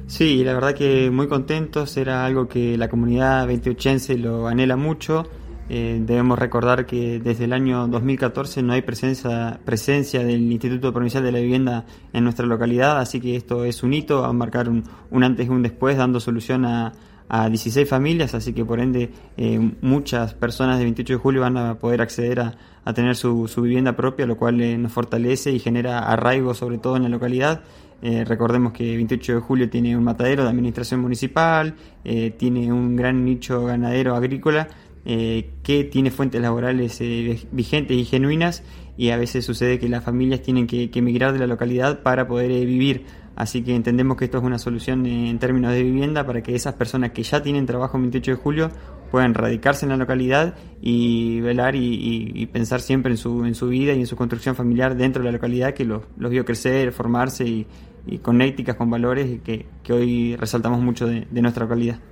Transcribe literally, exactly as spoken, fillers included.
Sí, la verdad que muy contentos, era algo que la comunidad veintiocho lo anhela mucho. Eh, debemos recordar que desde el año dos mil catorce no hay presencia, presencia del Instituto Provincial de la Vivienda en nuestra localidad, así que esto es un hito, va a marcar un, un antes y un después, dando solución a, a dieciséis familias, así que por ende eh, muchas personas de veintiocho de julio van a poder acceder a, a tener su, su vivienda propia, lo cual eh, nos fortalece y genera arraigo sobre todo en la localidad. Eh, recordemos que veintiocho de julio tiene un matadero de administración municipal, eh, tiene un gran nicho ganadero agrícola, eh, que tiene fuentes laborales eh, vigentes y genuinas, y a veces sucede que las familias tienen que, que emigrar de la localidad para poder eh, vivir. Así que entendemos que esto es una solución eh, en términos de vivienda para que esas personas que ya tienen trabajo en veintiocho de julio puedan radicarse en la localidad y velar y, y, y pensar siempre en su, en su vida y en su construcción familiar dentro de la localidad que los, los vio crecer, formarse y, y con éticas, con valores que, que hoy resaltamos mucho de, de nuestra localidad.